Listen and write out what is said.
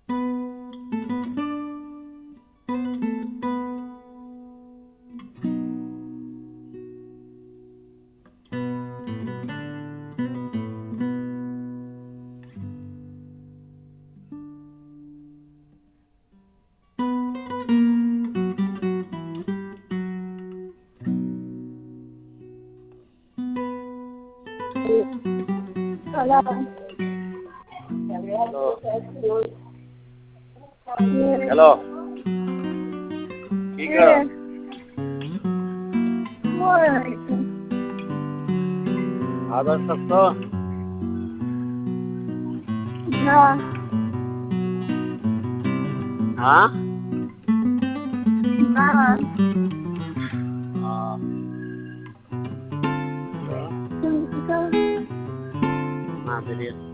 Hello. Hello. কি করো? আবার সত্য না হ্যাঁ না না বেরিয়ে